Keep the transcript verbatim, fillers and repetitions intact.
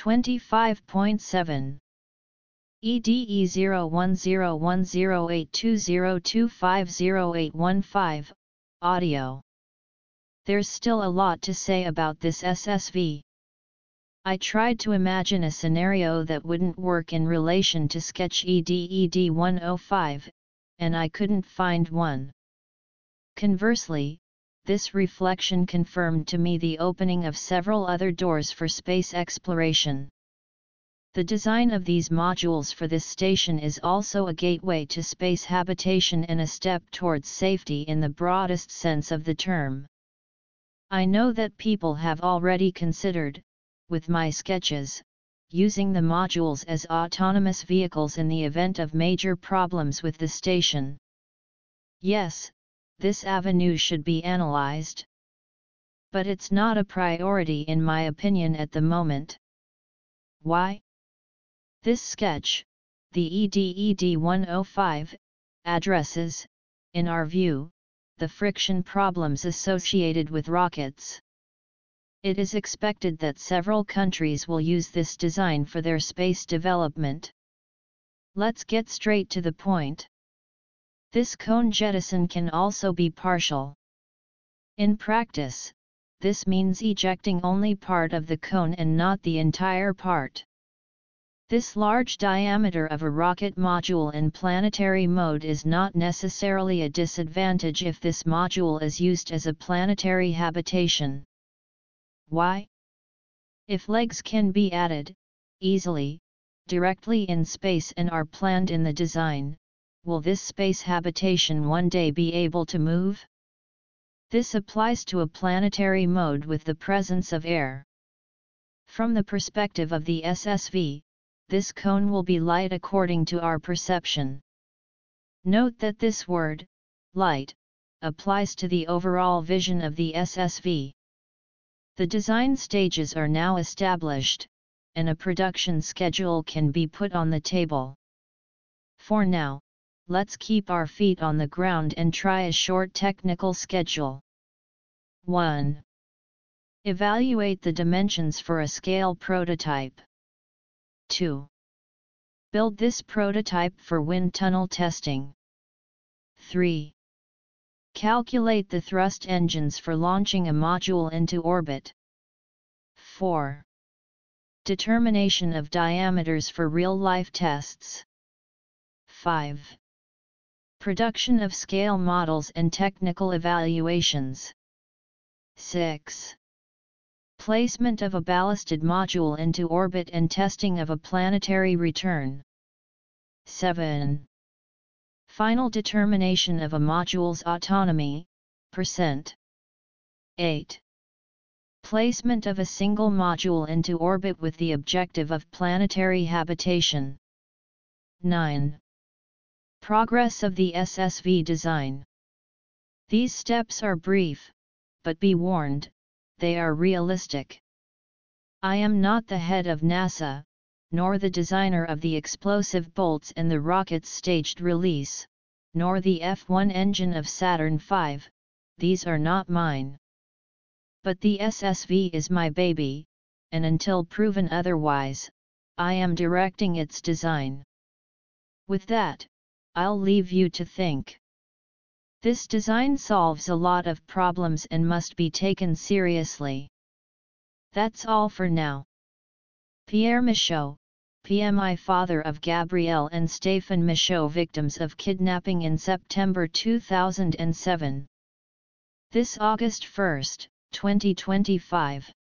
twenty-five point seven. E D E zero one zero one zero eight two zero two five zero eight one five, audio. There's still a lot to say about this S S V. I tried to imagine a scenario that wouldn't work in relation to Sketch E D E D one oh five, and I couldn't find one. Conversely, this reflection confirmed to me the opening of several other doors for space exploration. The design of these modules for this station is also a gateway to space habitation and a step towards safety in the broadest sense of the term. I know that people have already considered, with my sketches, using the modules as autonomous vehicles in the event of major problems with the station. Yes, this avenue should be analyzed. But it's not a priority in my opinion at the moment. Why? This sketch, the E D E D one oh five, addresses, in our view, the friction problems associated with rockets. It is expected that several countries will use this design for their space development. Let's get straight to the point. This cone jettison can also be partial. In practice, this means ejecting only part of the cone and not the entire part. This large diameter of a rocket module in planetary mode is not necessarily a disadvantage if this module is used as a planetary habitation. Why? If legs can be added, easily, directly in space and are planned in the design, will this space habitation one day be able to move? This applies to a planetary mode with the presence of air. From the perspective of the S S V, this cone will be light according to our perception. Note that this word, light, applies to the overall vision of the S S V. The design stages are now established, and a production schedule can be put on the table. For now, let's keep our feet on the ground and try a short technical schedule. one. Evaluate the dimensions for a scale prototype. two. Build this prototype for wind tunnel testing. three. Calculate the thrust engines for launching a module into orbit. four. Determination of diameters for real-life tests. five. Production of scale models and technical evaluations. six. Placement of a ballasted module into orbit and testing of a planetary return. seven. Final determination of a module's autonomy, percent. eight. Placement of a single module into orbit with the objective of planetary habitation. nine. Progress of the S S V design. These steps are brief, but be warned, they are realistic. I am not the head of NASA, nor the designer of the explosive bolts in the rocket's staged release, nor the F one engine of Saturn five, these are not mine. But the S S V is my baby, and until proven otherwise, I am directing its design. With that, I'll leave you to think. This design solves a lot of problems and must be taken seriously. That's all for now. Pierre Michaud, P M I, father of Gabrielle and Stéphane Michaud, victims of kidnapping in September two thousand seven. This August first, twenty twenty-five.